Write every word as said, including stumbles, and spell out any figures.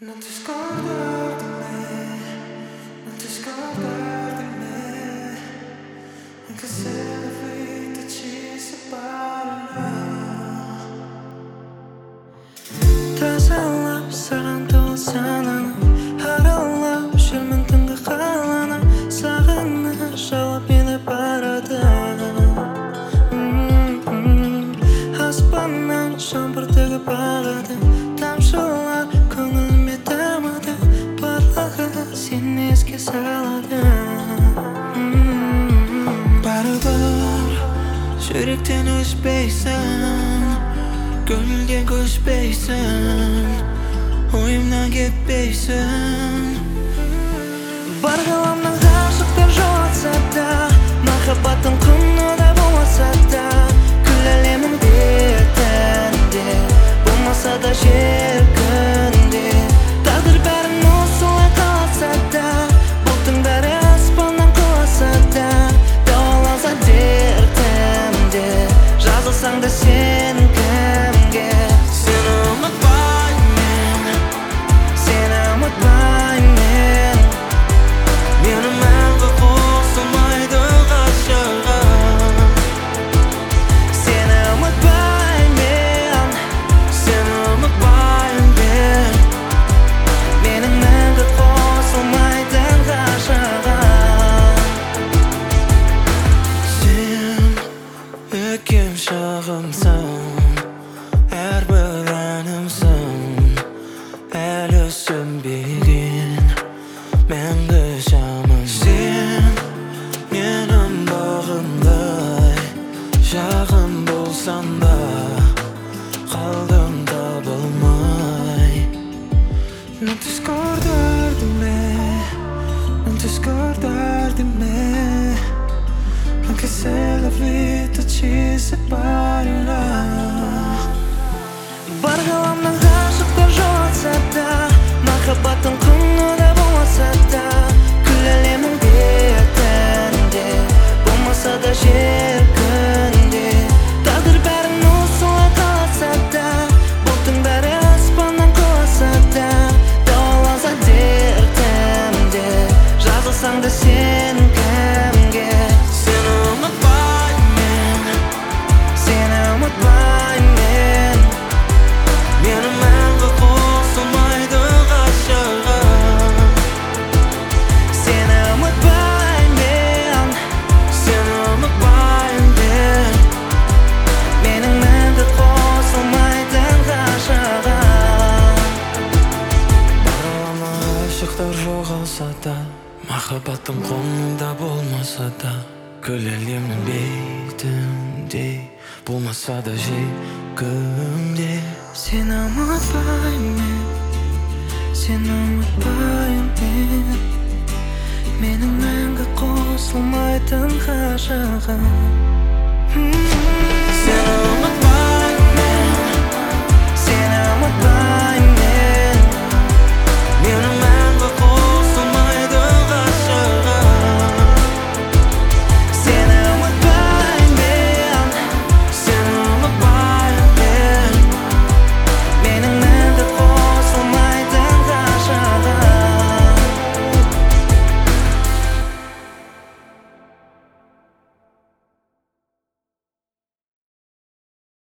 Non ti scordar di me, non ti scordar di me, anche se la vita ci separerà. Тазалап саған толы сананы, аралап жүрмін түнгі қаланы, сағыныш жауап мені барады. Аспаннан жаңбыр төгіп ағады, тамшылар көңіліме тамады, барлығы сені еске салады. Бәрібір жүректен өшпейсің, көңілден көшпейсің, ойымнан кетпейсің. Бар ғаламның ғашықтар жолатса да, махаббаттың құны да болмаса да, күл әлемнің бетінде болмаса да жер күнде, тағдыр бәрін осылай қаласа да, бұлттың бәрі аспаннан құласа да, дауаланса дертімде, жазылсаң да сен кімге? Сені ұмытпаймын, сені ұмытпаймын, мені мәңгі қосылмайды ғашығым. Сені ұмытпаймын, сені ұмытпаймын, менің мәңгі қосылмайтын ғашығым. Сен өткен шағымсың, әрбір әнімсің, әлі сөнбеген мәңгі шамым. Сен менің бағымдай жағым болсаң да, қалдым табылмай. Non ti scordar di me, non ti scordar di me, anche se la vita ci separerà. Бар ғаламның ғашықтар жолатса да, махаббаттың құны да болмаса да, күл әлемнің бетінде болмаса да жер күнде, тағдыр бәрін осылай қаласа да, бұлттың бәрі аспаннан құласа да, дауаланса дертімде, жазылсаң да сен кімге? Сені ұмытпаймын, сені ұмытпаймын, мені мәңгі қосылмайды ғашығым. Сені ұмытпаймын, сені ұмытпаймын, менің мәңгі қосылмайтын ғашығым. Бар ғаламның ғашықтар жоғалса да, махаббаттың құны да болмаса да, күл әлемнің бетінде болмаса да жер күнде. Сені ұмытпаймын, сені ұмытпаймын, менің мәңгі қосылмайтын ғашығым. Сені